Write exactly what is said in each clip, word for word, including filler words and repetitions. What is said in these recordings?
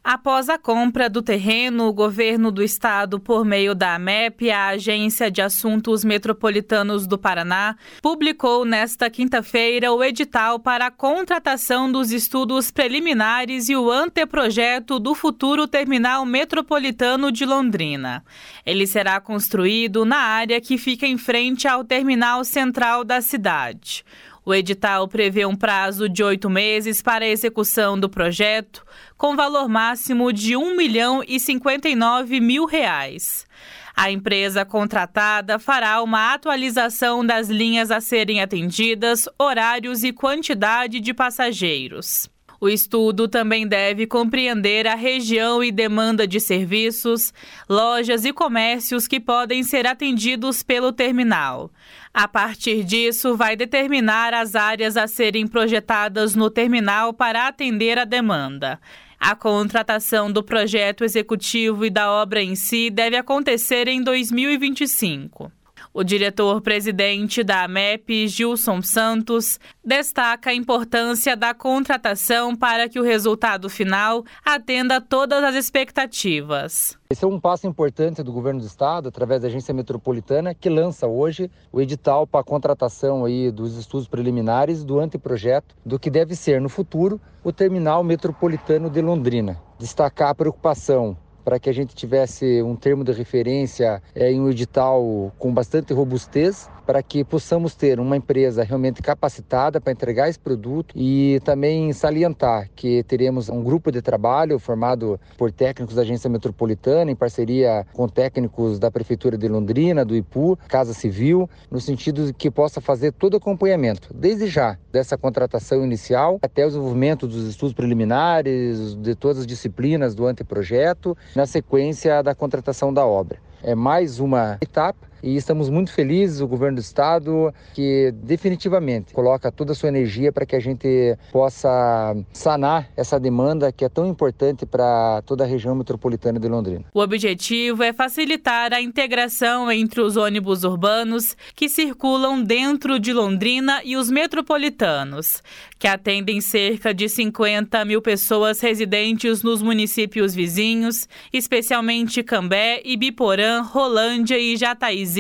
Após a compra do terreno, o governo do estado, por meio da AMEP, a Agência de Assuntos Metropolitanos do Paraná, publicou nesta quinta-feira o edital para a contratação dos estudos preliminares e o anteprojeto do futuro terminal metropolitano de Londrina. Ele será construído na área que fica em frente ao terminal central da cidade. O edital prevê um prazo de oito meses para a execução do projeto, com valor máximo de um milhão e cinquenta e nove mil reais. A empresa contratada fará uma atualização das linhas a serem atendidas, horários e quantidade de passageiros. O estudo também deve compreender a região e demanda de serviços, lojas e comércios que podem ser atendidos pelo terminal. A partir disso, vai determinar as áreas a serem projetadas no terminal para atender a demanda. A contratação do projeto executivo e da obra em si deve acontecer em dois mil e vinte e cinco. O diretor-presidente da AMEP, Gilson Santos, destaca a importância da contratação para que o resultado final atenda todas as expectativas. Esse é um passo importante do governo do estado, através da Agência Metropolitana, que lança hoje o edital para a contratação aí dos estudos preliminares do anteprojeto do que deve ser no futuro o terminal metropolitano de Londrina. Destacar a preocupação para que a gente tivesse um termo de referência é, em um edital com bastante robustez, para que possamos ter uma empresa realmente capacitada para entregar esse produto e também salientar que teremos um grupo de trabalho formado por técnicos da Agência Metropolitana, em parceria com técnicos da Prefeitura de Londrina, do I P U, Casa Civil, no sentido de que possa fazer todo o acompanhamento, desde já, dessa contratação inicial até o desenvolvimento dos estudos preliminares, de todas as disciplinas do anteprojeto, na sequência da contratação da obra. É mais uma etapa e estamos muito felizes, o governo do estado, que definitivamente coloca toda a sua energia para que a gente possa sanar essa demanda que é tão importante para toda a região metropolitana de Londrina. O objetivo é facilitar a integração entre os ônibus urbanos que circulam dentro de Londrina e os metropolitanos, que atendem cerca de cinquenta mil pessoas residentes nos municípios vizinhos, especialmente Cambé, Ibiporã, Rolândia e Jataizinho,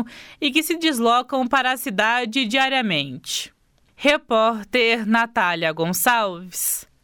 e que se deslocam para a cidade diariamente. Repórter Natália Gonçalves.